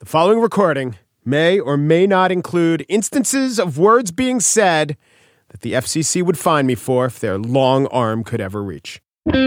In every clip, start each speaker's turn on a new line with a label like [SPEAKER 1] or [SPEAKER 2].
[SPEAKER 1] following recording may or may not include instances of words being said that the FCC would fine me for if their long arm could ever reach.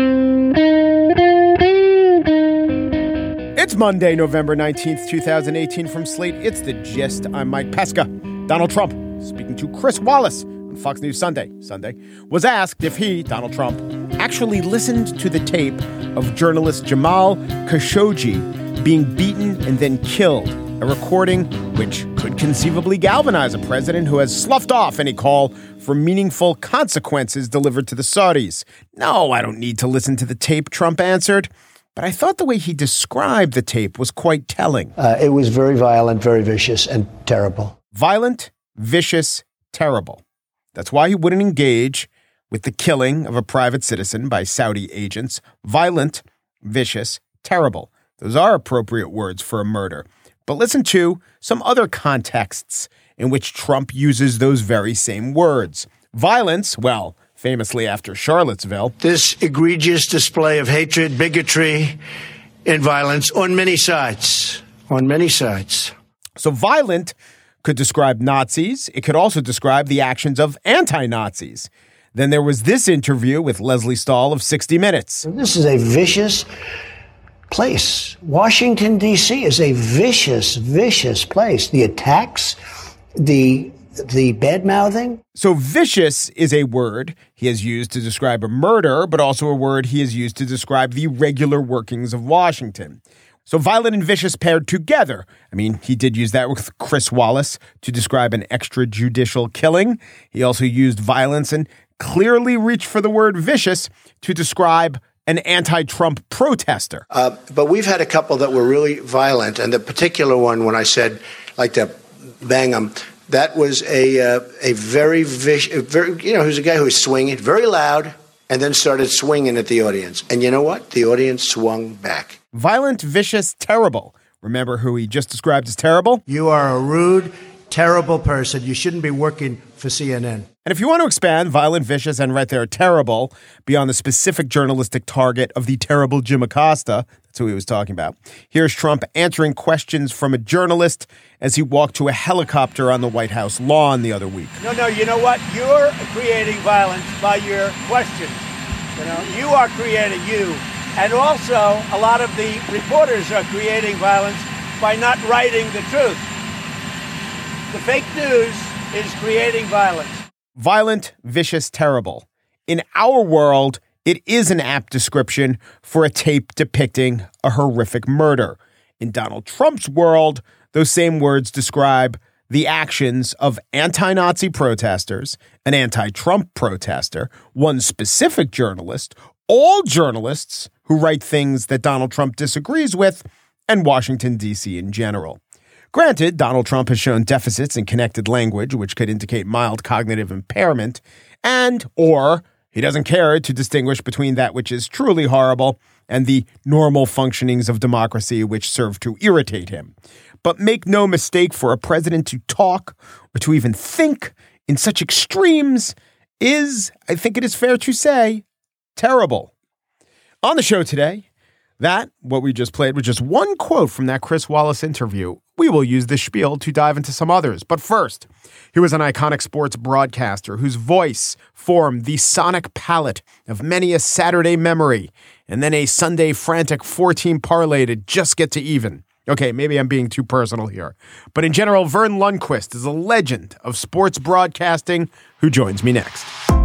[SPEAKER 1] It's Monday, November 19th, 2018. From Slate, it's The Gist. I'm Mike Pesca. Donald Trump, speaking to Chris Wallace on Fox News Sunday, was asked if he, Donald Trump, actually listened to the tape of journalist Jamal Khashoggi being beaten and then killed, a recording which could conceivably galvanize a president who has sloughed off any call for meaningful consequences delivered to the Saudis. No, I don't need to listen to the tape, Trump answered. But I thought the way he described the tape was quite telling.
[SPEAKER 2] It was very violent, very vicious, and terrible.
[SPEAKER 1] Violent, vicious, terrible. That's why he wouldn't engage with the killing of a private citizen by Saudi agents. Violent, vicious, terrible. Those are appropriate words for a murder. But listen to some other contexts in which Trump uses those very same words. Violence, well, famously after Charlottesville.
[SPEAKER 2] This egregious display of hatred, bigotry, and violence on many sides. On many sides.
[SPEAKER 1] So violent could describe Nazis. It could also describe the actions of anti-Nazis. Then there was this interview with Leslie Stahl of 60 Minutes.
[SPEAKER 2] This is a vicious place. Washington, D.C. is a vicious, vicious place. The attacks, the bad-mouthing.
[SPEAKER 1] So vicious is a word he has used to describe a murder, but also a word he has used to describe the regular workings of Washington. So violent and vicious paired together. I mean, he did use that with Chris Wallace to describe an extrajudicial killing. He also used violence and clearly reached for the word vicious to describe an anti-Trump protester.
[SPEAKER 2] But we've had a couple that were really violent. And the particular one, when I said, like to bang him, that was a very vicious, he was a guy who was swinging very loud and then started swinging at the audience. And you know what? The audience swung back.
[SPEAKER 1] Violent, vicious, terrible. Remember who he just described as terrible?
[SPEAKER 2] You are a rude, terrible person. You shouldn't be working for CNN.
[SPEAKER 1] And if you want to expand violent, vicious, and right there, terrible, beyond the specific journalistic target of the terrible Jim Acosta, that's who he was talking about, here's Trump answering questions from a journalist as he walked to a helicopter on the White House lawn the other week.
[SPEAKER 3] No, you know what? You're creating violence by your questions. You are creating you. And also, a lot of the reporters are creating violence by not writing the truth. The fake news is creating violence.
[SPEAKER 1] Violent, vicious, terrible. In our world, it is an apt description for a tape depicting a horrific murder. In Donald Trump's world, those same words describe the actions of anti-Nazi protesters, an anti-Trump protester, one specific journalist, all journalists who write things that Donald Trump disagrees with, and Washington, D.C. in general. Granted, Donald Trump has shown deficits in connected language, which could indicate mild cognitive impairment, or he doesn't care to distinguish between that which is truly horrible and the normal functionings of democracy which serve to irritate him. But make no mistake, for a president to talk or to even think in such extremes is, I think it is fair to say, terrible. On the show today, what we just played was just one quote from that Chris Wallace interview. We will use this spiel to dive into some others. But first, here was an iconic sports broadcaster whose voice formed the sonic palette of many a Saturday memory and then a Sunday frantic 4-team parlay to just get to even. Okay, maybe I'm being too personal here. But in general, Vern Lundquist is a legend of sports broadcasting who joins me next.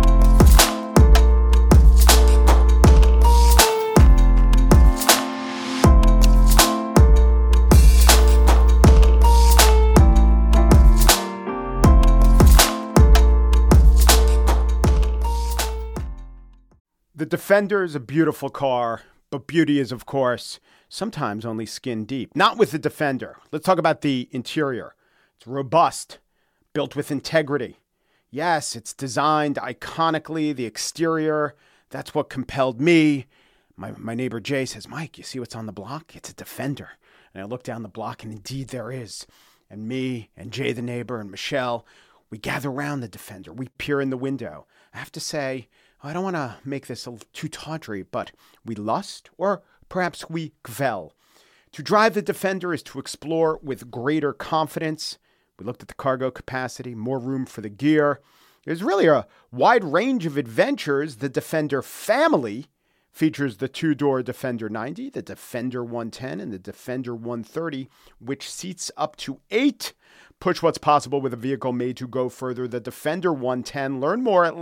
[SPEAKER 1] The Defender is a beautiful car, but beauty is, of course, sometimes only skin deep. Not with the Defender. Let's talk about the interior. It's robust, built with integrity. Yes, it's designed iconically. The exterior, that's what compelled me. My neighbor Jay says, Mike, you see what's on the block? It's a Defender. And I look down the block, and indeed there is. And me and Jay the neighbor and Michelle, we gather around the Defender. We peer in the window. I have to say, I don't want to make this too tawdry, but we lust, or perhaps we gvel. To drive the Defender is to explore with greater confidence. We looked at the cargo capacity, more room for the gear. There's really a wide range of adventures. The Defender family features the two-door Defender 90, the Defender 110, and the Defender 130, which seats up to 8. Push what's possible with a vehicle made to go further. The Defender 110. Learn more at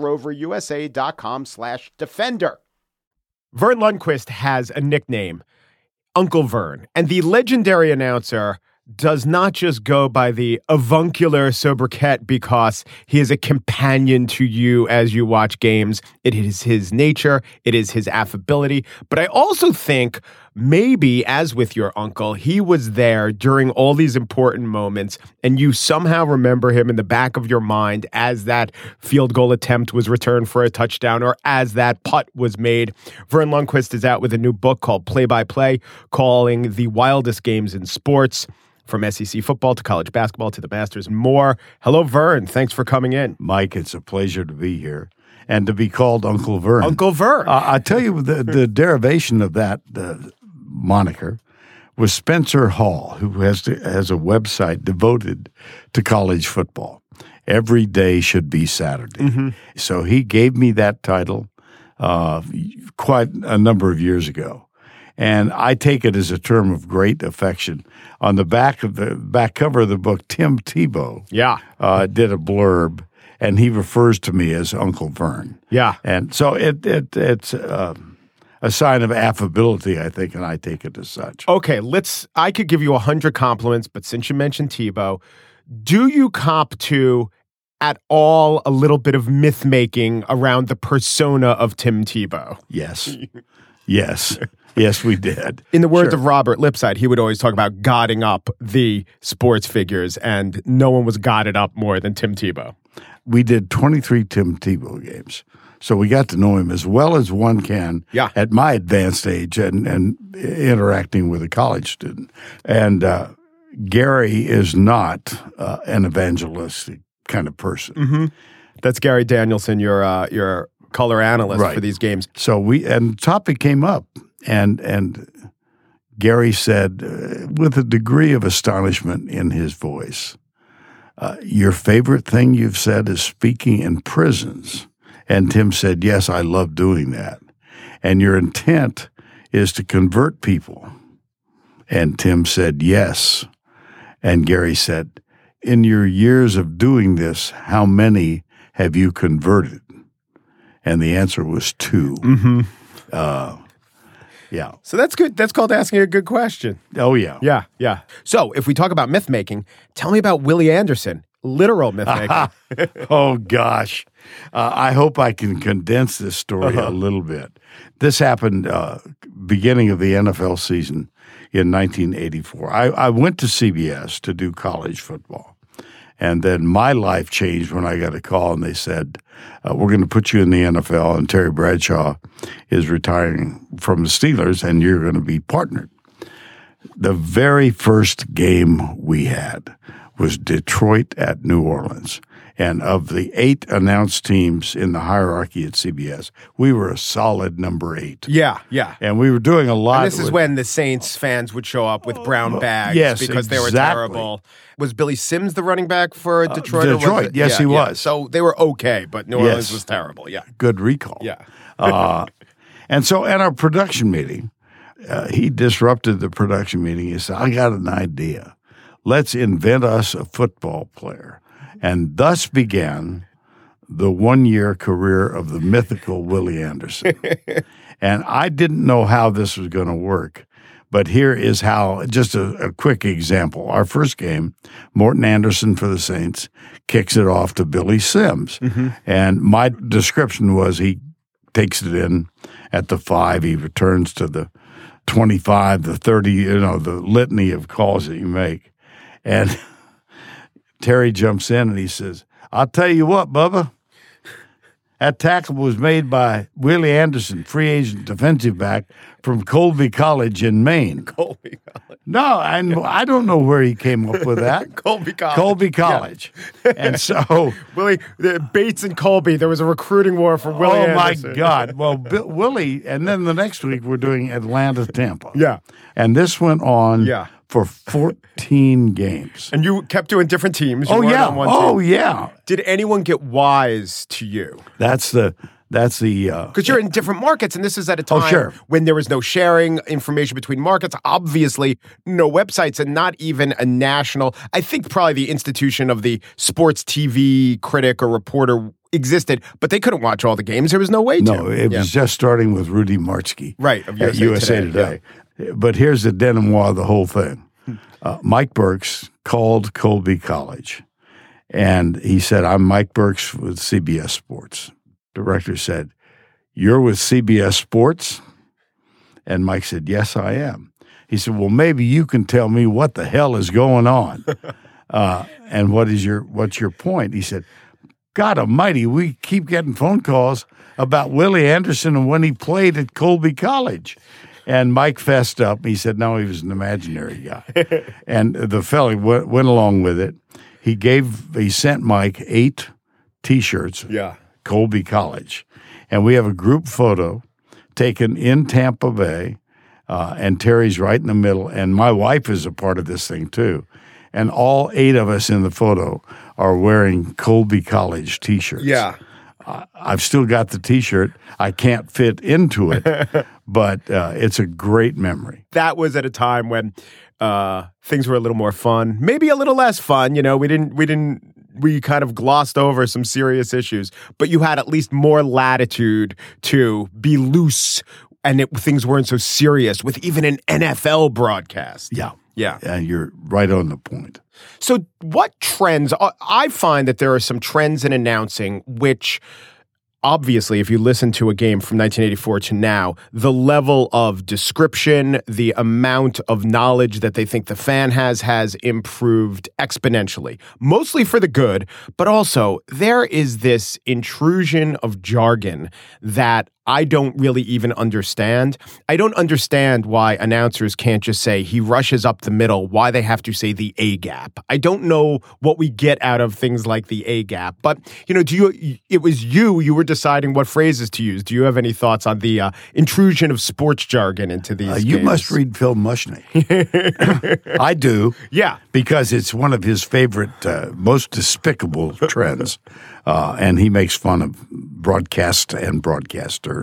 [SPEAKER 1] LandRoverUSA.com/Defender. Vern Lundquist has a nickname, Uncle Vern, and the legendary announcer does not just go by the avuncular sobriquet because he is a companion to you as you watch games. It is his nature. It is his affability. But I also think maybe, as with your uncle, he was there during all these important moments, and you somehow remember him in the back of your mind as that field goal attempt was returned for a touchdown or as that putt was made. Vern Lundquist is out with a new book called Play by Play, calling the wildest games in sports. From SEC football to college basketball to the Masters and more. Hello, Vern. Thanks for coming in.
[SPEAKER 4] Mike, it's a pleasure to be here and to be called Uncle Vern.
[SPEAKER 1] Uncle Vern.
[SPEAKER 4] I tell you, the derivation of that moniker was Spencer Hall, who has a website devoted to college football. Every day should be Saturday. Mm-hmm. So he gave me that title quite a number of years ago. And I take it as a term of great affection. On the back cover of the book, Tim Tebow did a blurb, and he refers to me as Uncle Vern.
[SPEAKER 1] Yeah.
[SPEAKER 4] And so it's a sign of affability, I think, and I take it as such.
[SPEAKER 1] Okay, I could give you 100 compliments, but since you mentioned Tebow, do you cop to at all a little bit of myth-making around the persona of Tim Tebow?
[SPEAKER 4] Yes. Yes. Yes, we did.
[SPEAKER 1] In the words of Robert Lipside, he would always talk about godding up the sports figures, and no one was godded up more than Tim Tebow.
[SPEAKER 4] We did 23 Tim Tebow games, so we got to know him as well as one can at my advanced age and interacting with a college student. And Gary is not an evangelistic kind of person.
[SPEAKER 1] Mm-hmm. That's Gary Danielson, your color analyst for these games.
[SPEAKER 4] So the topic came up. And Gary said, with a degree of astonishment in his voice, your favorite thing you've said is speaking in prisons. And Tim said, yes, I love doing that. And your intent is to convert people. And Tim said, yes. And Gary said, in your years of doing this, how many have you converted? And the answer was 2.
[SPEAKER 1] Mm-hmm.
[SPEAKER 4] Yeah.
[SPEAKER 1] So that's good. That's called asking a good question.
[SPEAKER 4] Oh, yeah.
[SPEAKER 1] Yeah, yeah. So if we talk about myth-making, tell me about Willie Anderson, literal myth-making.
[SPEAKER 4] Oh, gosh. I hope I can condense this story a little bit. This happened beginning of the NFL season in 1984. I went to CBS to do college football. And then my life changed when I got a call and they said, we're going to put you in the NFL and Terry Bradshaw is retiring from the Steelers and you're going to be partnered. The very first game we had was Detroit at New Orleans. And of the 8 announced teams in the hierarchy at CBS, we were a solid number 8.
[SPEAKER 1] Yeah, yeah.
[SPEAKER 4] And we were doing a lot.
[SPEAKER 1] And this is when the Saints fans would show up with brown bags because they were terrible. Was Billy Sims the running back for Detroit?
[SPEAKER 4] Detroit, yes, he was.
[SPEAKER 1] So they were okay, but New Orleans was terrible, yeah.
[SPEAKER 4] Good recall.
[SPEAKER 1] Yeah.
[SPEAKER 4] And so at our production meeting, he disrupted the production meeting. He said, I got an idea. Let's invent us a football player. And thus began the 1-year career of the mythical Willie Anderson. And I didn't know how this was going to work, but here is how, just a quick example. Our first game, Morton Anderson for the Saints kicks it off to Billy Sims. Mm-hmm. And my description was he takes it in at the 5, he returns to the 25, the 30, the litany of calls that you make. And Terry jumps in and he says, I'll tell you what, Bubba, That tackle was made by Willie Anderson, free agent defensive back from Colby College in Maine.
[SPEAKER 1] Colby College.
[SPEAKER 4] No, I don't know where he came up with that.
[SPEAKER 1] Colby College.
[SPEAKER 4] Colby College. Yeah. And so
[SPEAKER 1] Bates and Colby, there was a recruiting war for Willie Anderson.
[SPEAKER 4] My God. Well, Willie, and then the next week we're doing Atlanta, Tampa.
[SPEAKER 1] Yeah.
[SPEAKER 4] And this went on for 14 games.
[SPEAKER 1] And you kept doing different teams. You
[SPEAKER 4] weren't
[SPEAKER 1] yeah.
[SPEAKER 4] on one team. Yeah.
[SPEAKER 1] Did anyone get wise to you?
[SPEAKER 4] That's the
[SPEAKER 1] because you're in different markets, and this is at a time when there was no sharing information between markets. Obviously, no websites, and not even a national. I think probably the institution of the sports TV critic or reporter existed, but they couldn't watch all the games. There was no way to.
[SPEAKER 4] No, it was just starting with Rudy Martzke,
[SPEAKER 1] right, of
[SPEAKER 4] USA Today. Yeah. But here's the denouement of the whole thing. Mike Burks called Colby College, and he said, "I'm Mike Burks with CBS Sports." Director said, "You're with CBS Sports?" And Mike said, "Yes, I am." He said, "Well, maybe you can tell me what the hell is going on, and what's your point?" He said, "God Almighty, we keep getting phone calls about Willie Anderson and when he played at Colby College." And Mike fessed up. He said, "No, he was an imaginary guy." And the fellow went along with it. He sent Mike 8 T-shirts.
[SPEAKER 1] Yeah.
[SPEAKER 4] Colby College. And we have a group photo taken in Tampa Bay, and Terry's right in the middle, and my wife is a part of this thing too. And all 8 of us in the photo are wearing Colby College T-shirts.
[SPEAKER 1] Yeah.
[SPEAKER 4] I've still got the T-shirt. I can't fit into it, but it's a great memory.
[SPEAKER 1] That was at a time when things were a little more fun, maybe a little less fun. You know, we kind of glossed over some serious issues, but you had at least more latitude to be loose, and things weren't so serious with even an NFL broadcast.
[SPEAKER 4] Yeah.
[SPEAKER 1] Yeah.
[SPEAKER 4] And you're right on the point.
[SPEAKER 1] So what trends? I find that there are some trends in announcing which, obviously, if you listen to a game from 1984 to now, the level of description, the amount of knowledge that they think the fan has improved exponentially, mostly for the good, but also there is this intrusion of jargon that I don't really even understand. I don't understand why announcers can't just say he rushes up the middle, why they have to say the A gap. I don't know what we get out of things like the A gap, but it was you were deciding what phrases to use. Do you have any thoughts on the intrusion of sports jargon into these
[SPEAKER 4] You
[SPEAKER 1] games?
[SPEAKER 4] must read Phil Mushnick. I do.
[SPEAKER 1] Yeah.
[SPEAKER 4] Because it's one of his favorite, most despicable trends. And he makes fun of broadcast and broadcasters.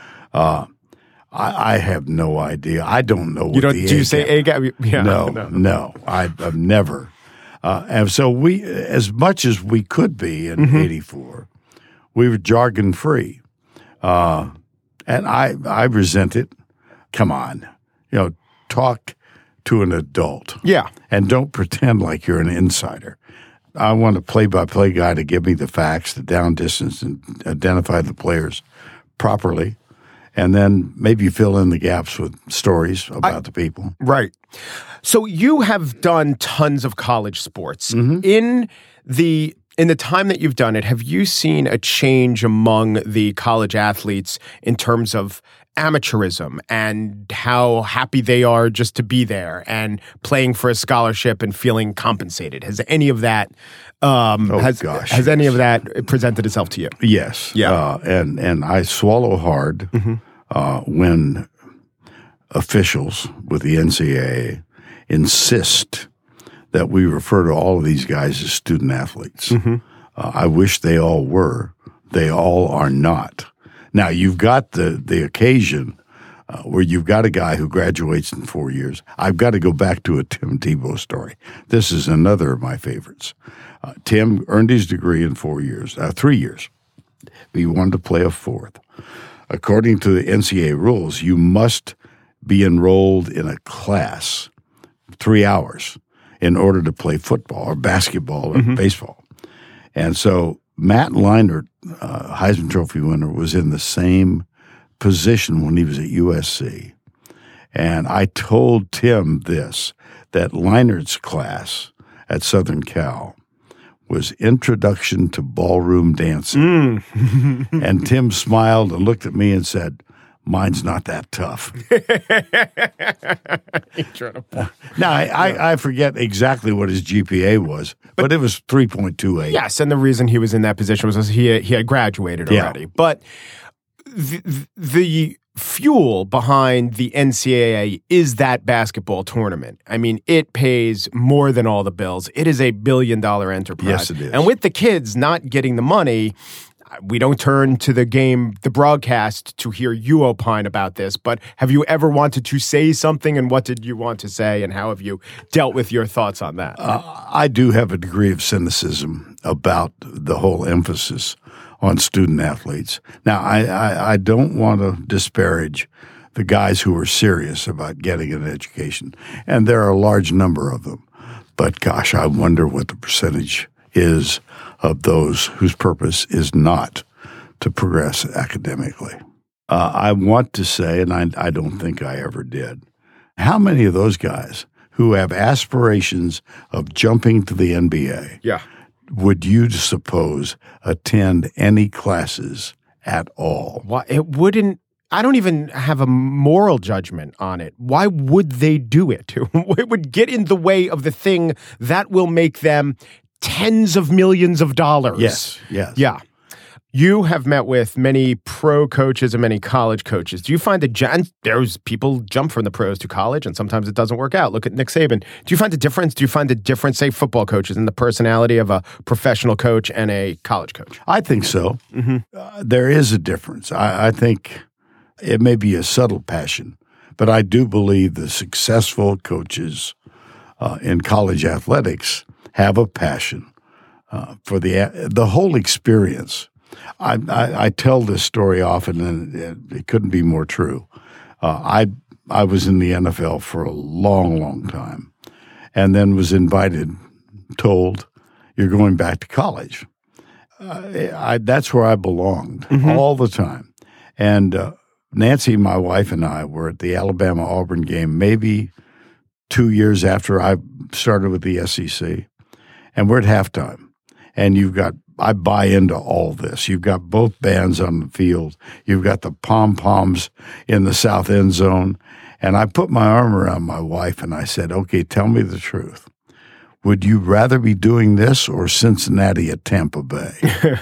[SPEAKER 4] I have no idea. I don't know what
[SPEAKER 1] do you say A gap? Yeah,
[SPEAKER 4] no. I've never. And so we, as much as we could be in 84, we were jargon free. And I resent it. Come on. Talk to an adult.
[SPEAKER 1] Yeah.
[SPEAKER 4] And don't pretend like you're an insider. I want a play-by-play guy to give me the facts, the down distance, and identify the players properly. And then maybe fill in the gaps with stories about the people.
[SPEAKER 1] Right. So you have done tons of college sports.
[SPEAKER 4] Mm-hmm.
[SPEAKER 1] In the time that you've done it, have you seen a change among the college athletes in terms of amateurism and how happy they are just to be there and playing for a scholarship and feeling compensated? Has any of that has any of that presented itself to you?
[SPEAKER 4] Yes.
[SPEAKER 1] Yeah.
[SPEAKER 4] And I swallow hard when officials with the NCAA insist that we refer to all of these guys as student athletes. I wish they all were. They all are not. Now, you've got the occasion where you've got a guy who graduates in 4 years. I've got to go back to a Tim Tebow story. This is another of my favorites. Tim earned his degree in 3 years. He wanted to play a fourth. According to the NCAA rules, you must be enrolled in a class 3 hours in order to play football or basketball or baseball. And so Matt Leinart, Heisman Trophy winner, was in the same position when he was at USC. And I told Tim that Leinart's class at Southern Cal was Introduction to Ballroom Dancing. And Tim smiled and looked at me and said, mine's not that tough. Now, I forget exactly what his GPA was, but it was 3.28.
[SPEAKER 1] Yes, and the reason he was in that position was he had graduated already. But the fuel behind the NCAA is that basketball tournament. I mean, it pays more than all the bills. It is a billion-dollar enterprise.
[SPEAKER 4] Yes, it is.
[SPEAKER 1] And with the kids not getting the money, we don't turn to the broadcast to hear you opine about this, but have you ever wanted to say something, and what did you want to say, and how have you dealt with your thoughts on that?
[SPEAKER 4] I do have a degree of cynicism about the whole emphasis on student athletes. Now, I don't want to disparage the guys who are serious about getting an education, and there are a large number of them. But gosh, I wonder what the percentage is of those whose purpose is not to progress academically. I want to say, and I don't think I ever did, how many of those guys who have aspirations of jumping to the NBA would you suppose attend any classes at all?
[SPEAKER 1] Well, it wouldn't. I don't even have a moral judgment on it. Why would they do it? It would get in the way of the thing that will make them tens of millions of dollars.
[SPEAKER 4] Yes.
[SPEAKER 1] Yeah. You have met with many pro coaches and many college coaches. Do you find that there's people jump from the pros to college, and sometimes it doesn't work out? Look at Nick Saban. Do you find a difference? Do you find a difference, say, football coaches in the personality of a professional coach and a college coach?
[SPEAKER 4] I think so. There is a difference. I think it may be a subtle passion, but I do believe the successful coaches in college athletics have a passion for the whole experience. I tell this story often, and it couldn't be more true. I was in the NFL for a long, long time, and then was told, you're going back to college. That's where I belonged all the time. And Nancy, my wife, and I were at the Alabama-Auburn game maybe 2 years after I started with the SEC, and we're at halftime. And I buy into all this. You've got both bands on the field. You've got the pom-poms in the south end zone. And I put my arm around my wife and I said, okay, tell me the truth. Would you rather be doing this or Cincinnati at Tampa Bay?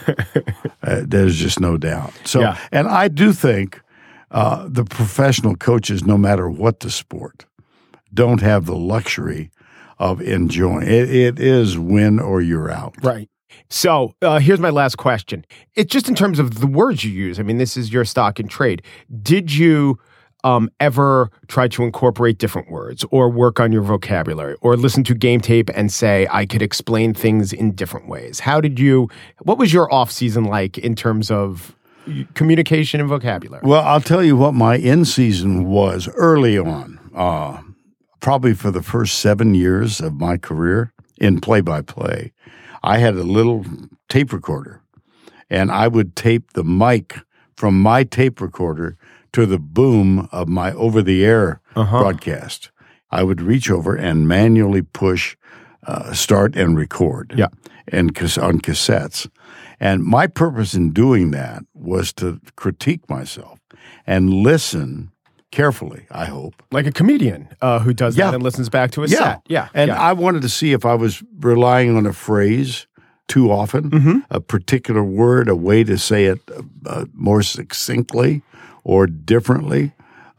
[SPEAKER 4] There's just no doubt. So, and I do think the professional coaches, no matter what the sport, don't have the luxury of enjoying it. It is win or you're out.
[SPEAKER 1] Right. So here's my last question. It's just in terms of the words you use. I mean, this is your stock and trade. Did you ever try to incorporate different words or work on your vocabulary or listen to game tape and say, I could explain things in different ways? What was your off season like in terms of communication and vocabulary?
[SPEAKER 4] Well, I'll tell you what my in-season was early on. Probably for the first 7 years of my career in play-by-play, I had a little tape recorder, and I would tape the mic from my tape recorder to the boom of my over-the-air broadcast. I would reach over and manually push start and record on cassettes. And my purpose in doing that was to critique myself and listen carefully, I hope.
[SPEAKER 1] Like a comedian who does that and listens back to a set.
[SPEAKER 4] And I wanted to see if I was relying on a phrase too often, a particular word, a way to say it more succinctly or differently.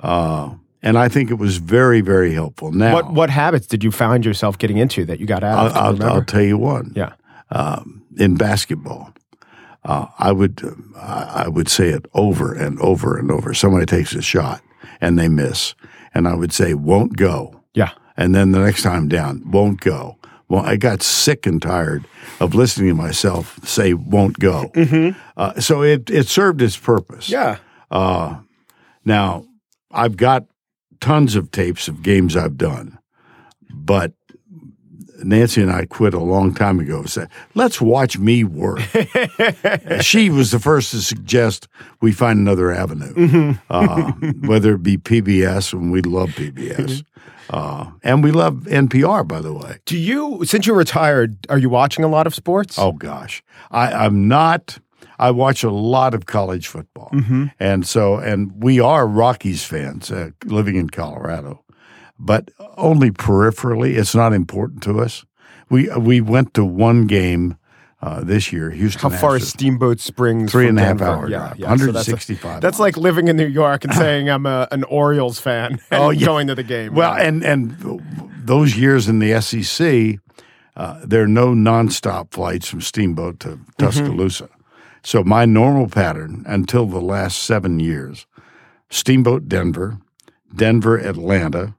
[SPEAKER 4] And I think it was very, very helpful. Now,
[SPEAKER 1] what habits did you find yourself getting into that you got out of?
[SPEAKER 4] I'll tell you one.
[SPEAKER 1] Yeah.
[SPEAKER 4] In basketball, I would say it over and over and over. Somebody takes a shot and they miss, and I would say, won't go.
[SPEAKER 1] Yeah.
[SPEAKER 4] And then the next time down, won't go. Well, I got sick and tired of listening to myself say, won't go. So it served its purpose.
[SPEAKER 1] Yeah.
[SPEAKER 4] Now, I've got tons of tapes of games I've done, but Nancy and I quit a long time ago. Said, let's watch me work. She was the first to suggest we find another avenue, whether it be PBS, and we love PBS. And we love NPR, by the way.
[SPEAKER 1] Do you, since you're retired, are you watching a lot of sports?
[SPEAKER 4] Oh, gosh. I'm not. I watch a lot of college football. And we are Rockies fans living in Colorado, but only peripherally. It's not important to us. We went to one game this year, Houston.
[SPEAKER 1] How far
[SPEAKER 4] Astros.
[SPEAKER 1] is Steamboat Springs?
[SPEAKER 4] 3.5 hour drive, 165
[SPEAKER 1] So that's like living in New York and saying I'm an Orioles fan and going to the game.
[SPEAKER 4] Well, and those years in the SEC, there are no nonstop flights from Steamboat to Tuscaloosa. So my normal pattern until the last 7 years, Steamboat Denver, Denver Atlanta,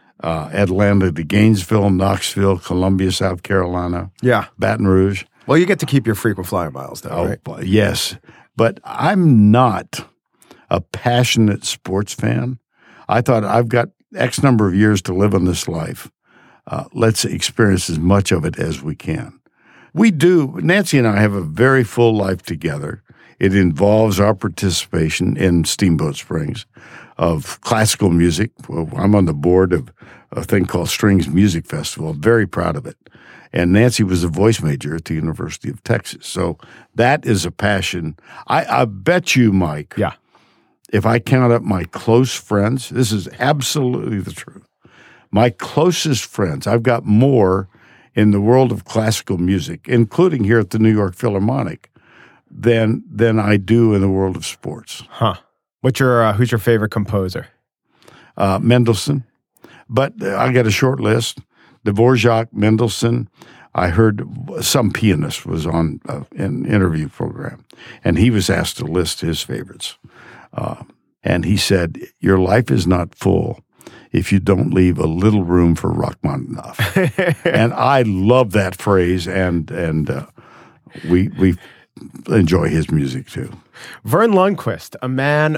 [SPEAKER 4] Atlanta to Gainesville, Knoxville, Columbia, South Carolina, Baton Rouge.
[SPEAKER 1] Well, you get to keep your frequent flyer miles, though, right?
[SPEAKER 4] Yes, but I'm not a passionate sports fan. I thought I've got X number of years to live on this life. Let's experience as much of it as we can. We do. Nancy and I have a very full life together. It involves our participation in Steamboat Springs of classical music. Well, I'm on the board of a thing called Strings Music Festival. I'm very proud of it. And Nancy was a voice major at the University of Texas. So that is a passion. I bet you, Mike, if I count up my close friends, this is absolutely the truth. My closest friends, I've got more in the world of classical music, including here at the New York Philharmonic, than I do in the world of sports.
[SPEAKER 1] Huh. Who's your favorite composer?
[SPEAKER 4] Mendelssohn. But I got a short list. Dvorak, Mendelssohn. I heard some pianist was on an interview program, and he was asked to list his favorites. And he said, your life is not full if you don't leave a little room for Rachmaninoff. And I love that phrase, and we enjoy his music too.
[SPEAKER 1] Verne Lundquist, a man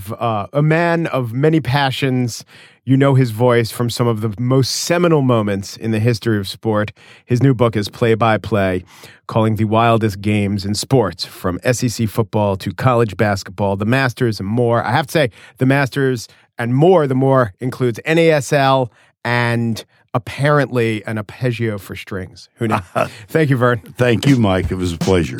[SPEAKER 1] of many passions. You know his voice from some of the most seminal moments in the history of sport. His new book is Play by Play, calling the wildest games in sports, from SEC football to college basketball, the Masters, and more. I have to say, the Masters and more, the more includes NASL and apparently an arpeggio for strings. Who knew? Thank you, Vern.
[SPEAKER 4] Thank you, Mike. It was a pleasure.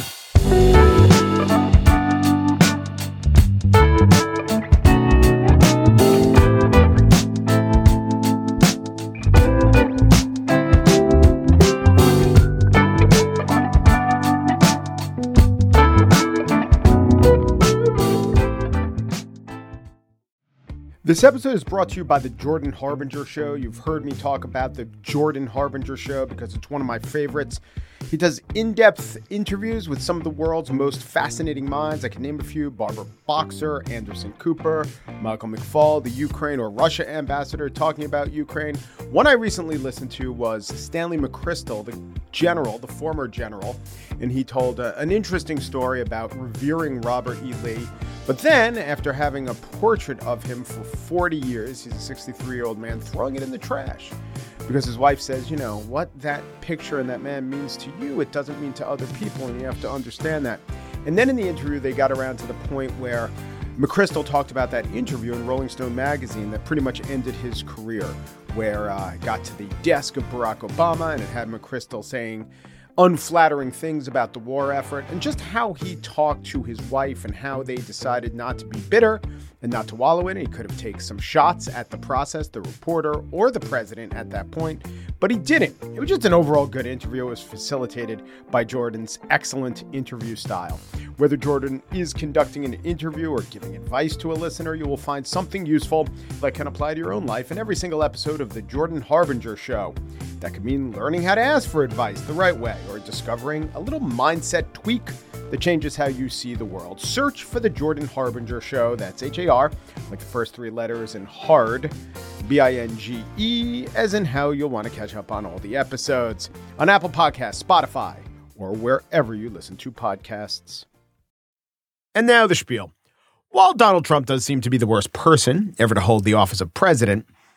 [SPEAKER 1] This episode is brought to you by The Jordan Harbinger Show. You've heard me talk about The Jordan Harbinger Show because it's one of my favorites. He does in-depth interviews with some of the world's most fascinating minds. I can name a few: Barbara Boxer, Anderson Cooper, Michael McFaul, the Ukraine or Russia ambassador talking about Ukraine. One I recently listened to was Stanley McChrystal, the former general, and he told an interesting story about revering Robert E. Lee. But then, after having a portrait of him for 40 years, he's a 63-year-old man, throwing it in the trash. Because his wife says, you know, what that picture and that man means to you, it doesn't mean to other people, and you have to understand that. And then in the interview, they got around to the point where McChrystal talked about that interview in Rolling Stone magazine that pretty much ended his career, where it got to the desk of Barack Obama, and it had McChrystal saying unflattering things about the war effort, and just how he talked to his wife and how they decided not to be bitter and not to wallow in it. He could have taken some shots at the process, the reporter, or the president at that point, but he didn't. It was just an overall good interview. It was facilitated by Jordan's excellent interview style. Whether Jordan is conducting an interview or giving advice to a listener, you will find something useful that can apply to your own life in every single episode of The Jordan Harbinger Show. That could mean learning how to ask for advice the right way, or discovering a little mindset tweak that changes how you see the world. Search for The Jordan Harbinger Show. That's H-A-R, like the first three letters, and hard, B-I-N-G-E, as in how you'll want to catch up on all the episodes on Apple Podcasts, Spotify, or wherever you listen to podcasts. And now the spiel. While Donald Trump does seem to be the worst person ever to hold the office of president,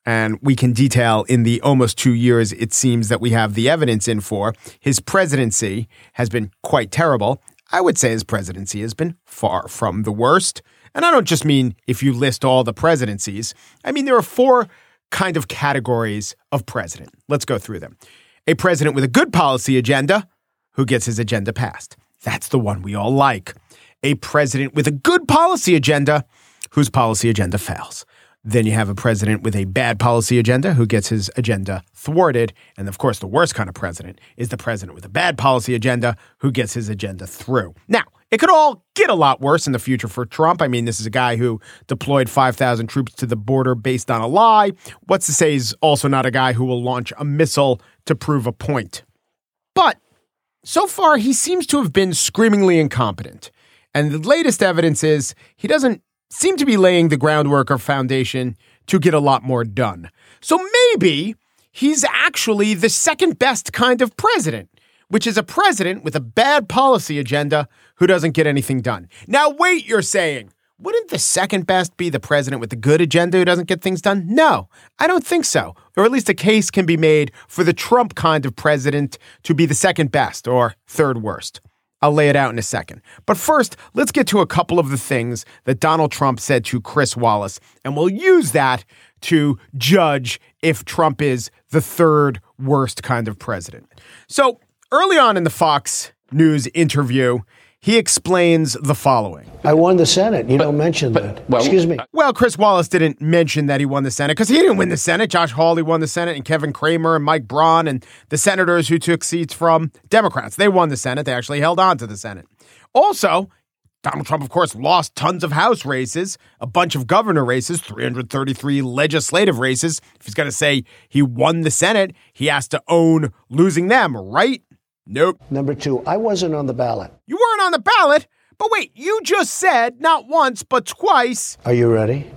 [SPEAKER 1] and we can detail in the almost 2 years it seems that we have the evidence in for, his presidency has been quite terrible. I would say his presidency has been far from the worst. And I don't just mean if you list all the presidencies. I mean, there are 4 kind of categories of president. Let's go through them. A president with a good policy agenda who gets his agenda passed. That's the one we all like. A president with a good policy agenda whose policy agenda fails. Then you have a president with a bad policy agenda who gets his agenda thwarted. And of course, the worst kind of president is the president with a bad policy agenda who gets his agenda through. Now, it could all get a lot worse in the future for Trump. I mean, this is a guy who deployed 5,000 troops to the border based on a lie. What's to say he's also not a guy who will launch a missile to prove a point. But so far, he seems to have been screamingly incompetent. And the latest evidence is he doesn't seem to be laying the groundwork or foundation to get a lot more done. So maybe he's actually the second best kind of president, which is a president with a bad policy agenda who doesn't get anything done. Now, wait, you're saying, wouldn't the second best be the president with the good agenda who doesn't get things done? No, I don't think so. Or at least a case can be made for the Trump kind of president to be the second best or third worst. I'll lay it out in a second. But first, let's get to a couple of the things that Donald Trump said to Chris Wallace, and we'll use that to judge if Trump is the third worst kind of president. So early on in the Fox News interview, he explains the following.
[SPEAKER 2] I won the Senate. You don't mention that.
[SPEAKER 5] Well,
[SPEAKER 2] excuse me.
[SPEAKER 1] Well, Chris Wallace didn't mention that he won the Senate because he didn't win the Senate. Josh Hawley won the Senate, and Kevin Cramer and Mike Braun and the senators who took seats from Democrats. They won the Senate. They actually held on to the Senate. Also, Donald Trump, of course, lost tons of House races, a bunch of governor races, 333 legislative races. If he's going to say he won the Senate, he has to own losing them, right? Nope.
[SPEAKER 2] Number 2, I wasn't on the ballot.
[SPEAKER 1] You weren't on the ballot? But wait, you just said not once, but twice.
[SPEAKER 2] Are you ready?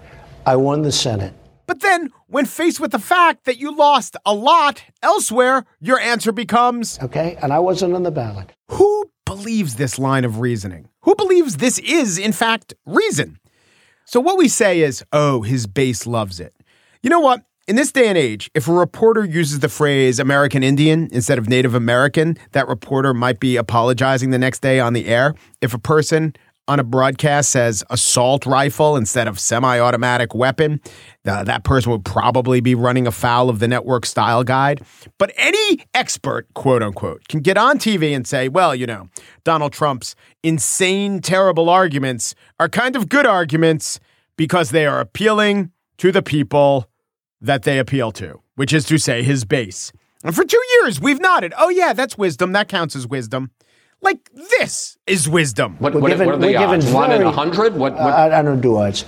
[SPEAKER 2] I won the Senate.
[SPEAKER 1] But then, when faced with the fact that you lost a lot elsewhere, your answer becomes...
[SPEAKER 2] Okay, and I wasn't on the ballot.
[SPEAKER 1] Who believes this line of reasoning? Who believes this is, in fact, reason? So what we say is, oh, his base loves it. You know what? In this day and age, if a reporter uses the phrase American Indian instead of Native American, that reporter might be apologizing the next day on the air. If a person on a broadcast says assault rifle instead of semi-automatic weapon, that person would probably be running afoul of the network style guide. But any expert, quote unquote, can get on TV and say, well, you know, Donald Trump's insane, terrible arguments are kind of good arguments because they are appealing to the people that they appeal to, which is to say his base. And for 2 years, we've nodded. Oh, yeah, that's wisdom. That counts as wisdom. Like, this is wisdom.
[SPEAKER 5] What are the odds? 1 in 100?
[SPEAKER 2] I don't do odds.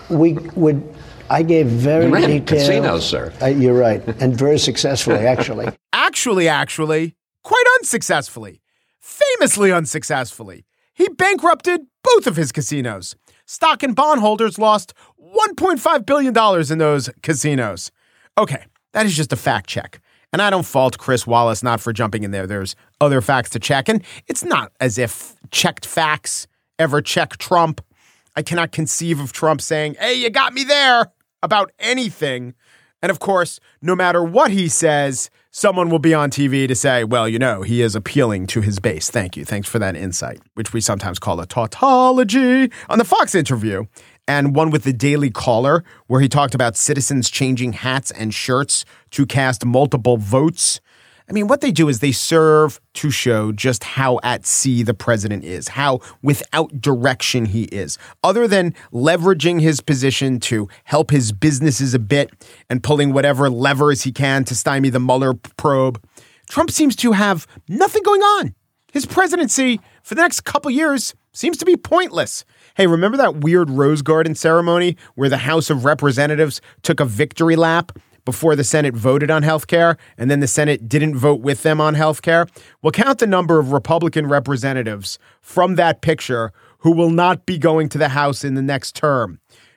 [SPEAKER 2] I gave very detailed...
[SPEAKER 5] casinos, sir.
[SPEAKER 2] You're right. And very successfully, actually.
[SPEAKER 1] Actually, quite unsuccessfully. Famously unsuccessfully. He bankrupted both of his casinos. Stock and bondholders lost $1.5 billion in those casinos. Okay, that is just a fact check. And I don't fault Chris Wallace not for jumping in there. There's other facts to check. And it's not as if checked facts ever check Trump. I cannot conceive of Trump saying, hey, you got me there about anything. And of course, no matter what he says, someone will be on TV to say, well, you know, he is appealing to his base. Thank you. Thanks for that insight, which we sometimes call a tautology. On the Fox interview, and one with the Daily Caller, where he talked about citizens changing hats and shirts to cast multiple votes. I mean, what they do is they serve to show just how at sea the president is, how without direction he is. Other than leveraging his position to help his businesses a bit and pulling whatever levers he can to stymie the Mueller probe, Trump seems to have nothing going on. His presidency for the next couple years seems to be pointless. Hey, remember that weird Rose Garden ceremony where the House of Representatives took a victory lap before the Senate voted on health care, and then the Senate didn't vote with them on health care? Well, count the number of Republican representatives from that picture who will not be going to the House in the next term.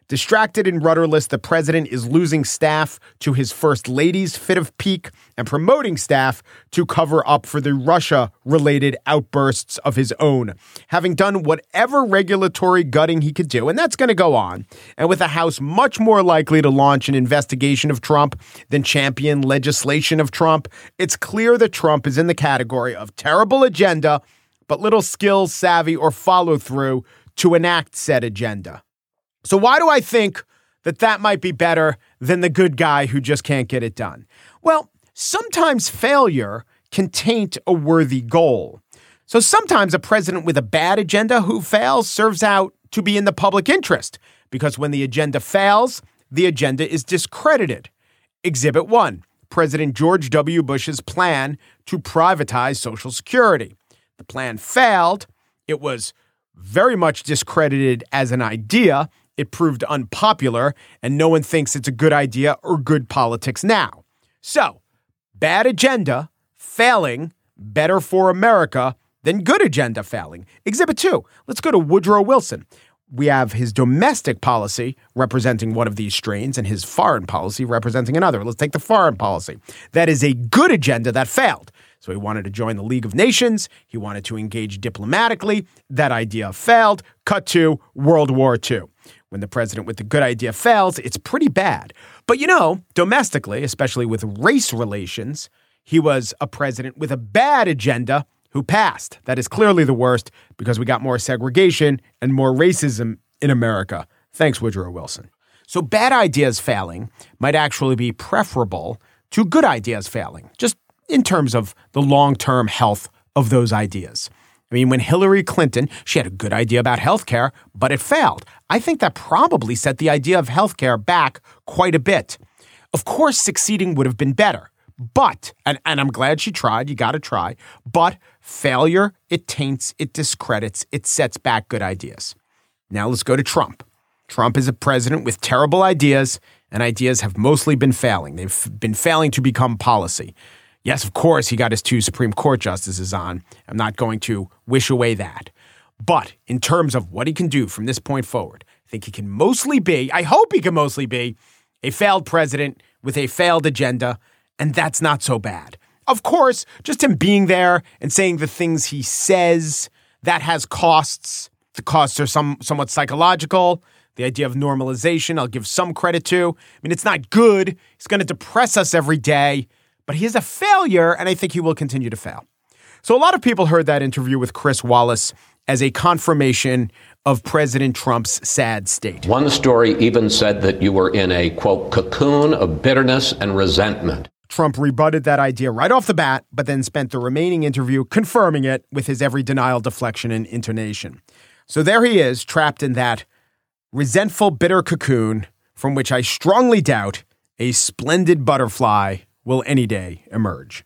[SPEAKER 1] Distracted and rudderless, the president is losing staff to his first lady's fit of pique and promoting staff to cover up for the Russia-related outbursts of his own, having done whatever regulatory gutting he could do, and that's going to go on. And with a House much more likely to launch an investigation of Trump than champion legislation of Trump, it's clear that Trump is in the category of terrible agenda, but little skill, savvy, or follow-through to enact said agenda. So why do I think that might be better than the good guy who just can't get it done? Well, sometimes failure can taint a worthy goal. So sometimes a president with a bad agenda who fails serves out to be in the public interest, because when the agenda fails, the agenda is discredited. Exhibit 1, President George W. Bush's plan to privatize Social Security. The plan failed. It was very much discredited as an idea. It proved unpopular, and no one thinks it's a good idea or good politics now. So, bad agenda failing, better for America than good agenda failing. Exhibit 2, let's go to Woodrow Wilson. We have his domestic policy representing one of these strains and his foreign policy representing another. Let's take the foreign policy. That is a good agenda that failed. So he wanted to join the League of Nations. He wanted to engage diplomatically. That idea failed. Cut to World War II. When the president with the good idea fails, it's pretty bad. But domestically, especially with race relations, he was a president with a bad agenda who passed. That is clearly the worst because we got more segregation and more racism in America. Thanks, Woodrow Wilson. So bad ideas failing might actually be preferable to good ideas failing, just in terms of the long-term health of those ideas. I mean, when Hillary Clinton, she had a good idea about healthcare, but it failed. I think that probably set the idea of healthcare back quite a bit. Of course, succeeding would have been better, but, and I'm glad she tried, you got to try, but failure, it taints, it discredits, it sets back good ideas. Now let's go to Trump. Trump is a president with terrible ideas, and ideas have mostly been failing. They've been failing to become policy. Yes, of course, he got his 2 Supreme Court justices on. I'm not going to wish away that. But in terms of what he can do from this point forward, I think he can mostly be, I hope he can mostly be, a failed president with a failed agenda, and that's not so bad. Of course, just him being there and saying the things he says, that has costs. The costs are somewhat psychological. The idea of normalization, I'll give some credit to. I mean, it's not good. It's going to depress us every day. But he is a failure, and I think he will continue to fail. So a lot of people heard that interview with Chris Wallace as a confirmation of President Trump's sad state.
[SPEAKER 5] One story even said that you were in a, quote, cocoon of bitterness and resentment.
[SPEAKER 1] Trump rebutted that idea right off the bat, but then spent the remaining interview confirming it with his every denial, deflection, and intonation. So there he is, trapped in that resentful, bitter cocoon from which I strongly doubt a splendid butterfly will any day emerge.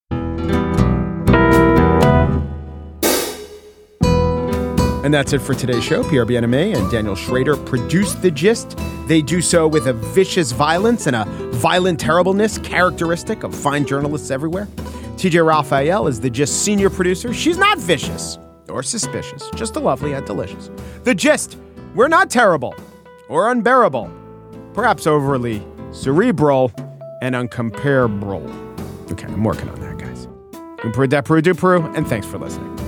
[SPEAKER 1] And that's it for today's show. Pierre Bien-Aimé and Daniel Schrader produced The Gist. They do so with a vicious violence and a violent terribleness characteristic of fine journalists everywhere. TJ Raphael is The Gist senior producer. She's not vicious or suspicious, just lovely and delicious. The Gist, we're not terrible or unbearable, perhaps overly cerebral and uncomparable. Okay, I'm working on that, guys. Peru, and thanks for listening.